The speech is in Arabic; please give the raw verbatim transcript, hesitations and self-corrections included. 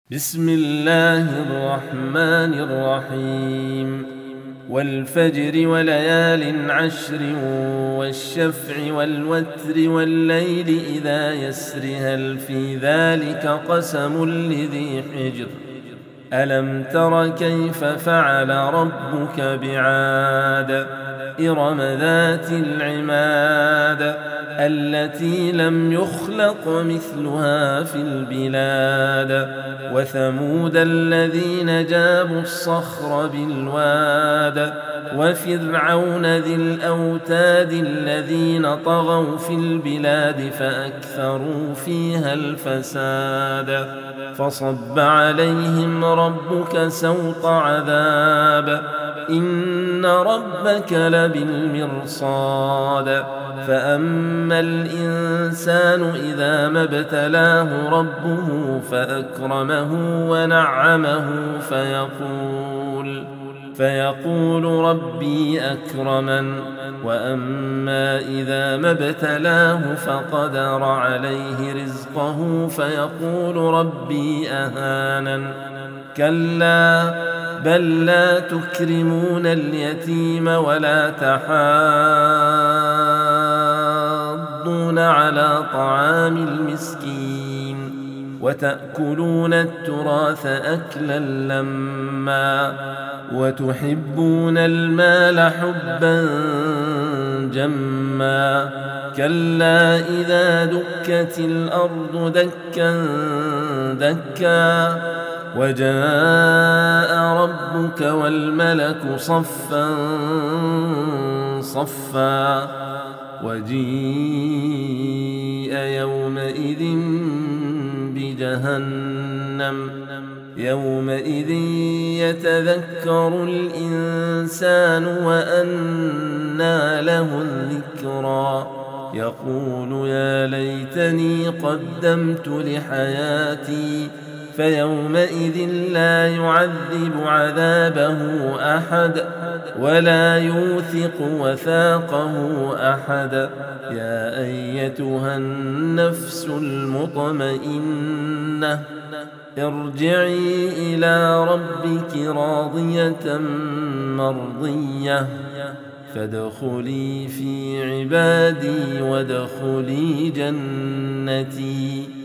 بسم الله الرحمن الرحيم والفجر وليال عشر والشفع والوتر والليل إذا يسر هل في ذلك قسم لذي حجر ألم تر كيف فعل ربك بعاد إرم ذات العماد التي لم يخلق مثلها في البلاد وثمود الذين جابوا الصخر بالواد وفرعون ذي الأوتاد الذين طغوا في البلاد فأكثروا فيها الفساد فصب عليهم ربك سوط عذاب إن ربك لبالمرصاد فأما الإنسان إذا ما ابتلاه ربه فأكرمه ونعمه فيقول فيقول ربي أكرمن وأما إذا ما ابتلاه فقدر عليه رزقه فيقول ربي أهانن كلا بل لا تكرمون اليتيم ولا تحاضون على طعام المسكين وتأكلون التراث أكلا لما وتحبون المال حبا جما كلا إذا دكت الأرض دكا دكا وجاء ربك والملك صفا صفا وجيء يومئذ بجهنم يومئذ يتذكر الإنسان وأنى له الذكرى يقول يا ليتني قدمت لحياتي فيومئذ لا يعذب عذابه أحد ولا يوثق وثاقه أحد يا أيتها النفس المطمئنة ارجعي إلى ربك راضية مرضية فادخلي في عبادي وادخلي جنتي